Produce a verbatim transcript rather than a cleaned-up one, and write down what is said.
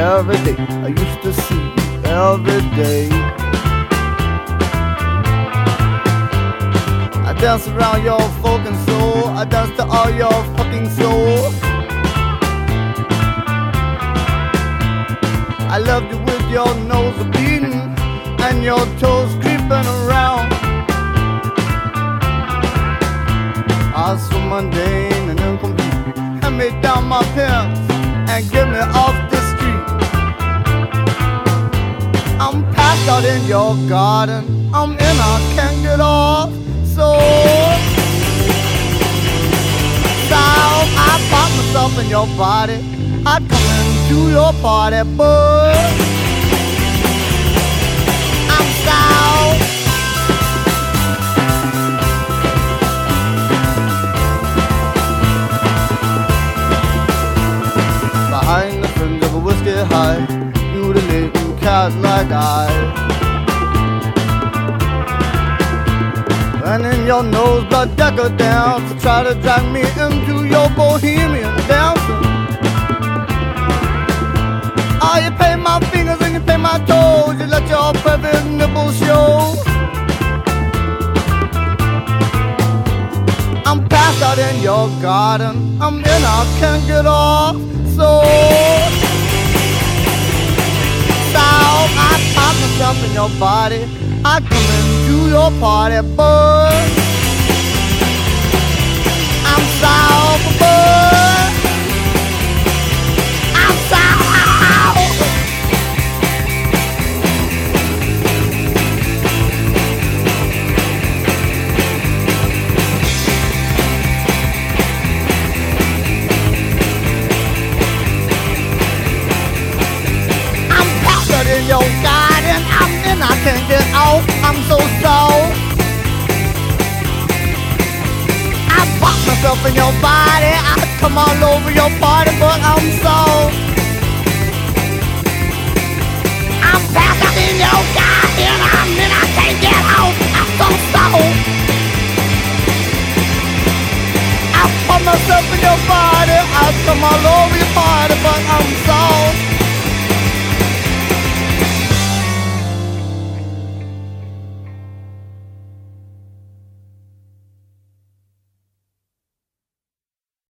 every day. I used to see you every day. I dance around your fucking soul. I dance to all your fucking soul. I loved you with your nose bleeding and your toes creeping around. I was so mundane and incomplete. Hand me down my pants and get me off the street. I'm passed out in your garden. I'm in, I can't get off. So, so I pop myself in your body. I come into your party, but I'm sour. Behind the fringe of a whiskey high, mutilating cat like I. And in your nose blood decadence, to try to drag me into your bohemian dancing. Oh, you paint my fingers and you paint my toes. You let your perfect nipples show. I'm passed out in your garden. I'm in, I can't get off. So, so I pop myself in your body. I come into your party, but I'm sour, but I'm sour. I'm passed in your garden. I'm in, I can't get out. I'm so sour. I pop myself in your body. I come all over your party, but I'm sour. I'm passed out in your garden. I'm in, I can't get out. I'm so sour. I pop myself in your body. I come all over.